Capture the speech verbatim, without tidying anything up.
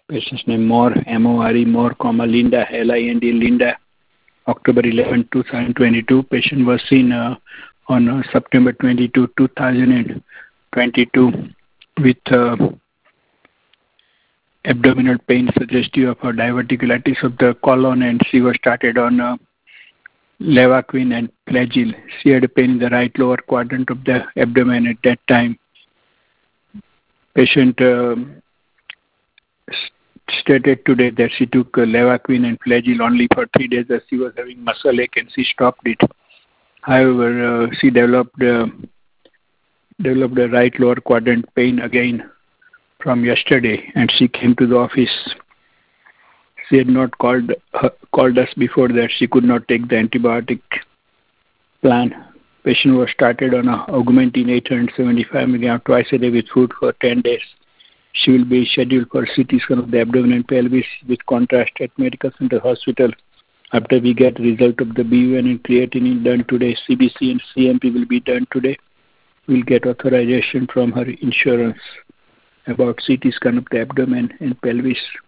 Patient's name More, M O R E, More, comma, Linda, L I N D, Linda, October eleventh, two thousand twenty-two. Patient was seen uh, on uh, September twenty-second, two thousand twenty-two with uh, abdominal pain suggestive of a diverticulitis of the colon, and she was started on uh, Levaquin and Flagyl. She had pain in the right lower quadrant of the abdomen at that time. Patient uh, stated today that she took uh, Levaquin and Flagyl only for three days as she was having muscle ache and she stopped it. However, uh, she developed uh, developed a right lower quadrant pain again from yesterday, and she came to the office. She had not called uh, called us before that. She could not take the antibiotic plan. Patient was started on a Augmentin eight hundred seventy-five milligrams twice a day with food for ten days. She will be scheduled for C T scan of the abdomen and pelvis with contrast at Medical Center Hospital after we get result of the B U N and creatinine done today. C B C and C M P will be done today. We'll get authorization from her insurance about C T scan of the abdomen and pelvis.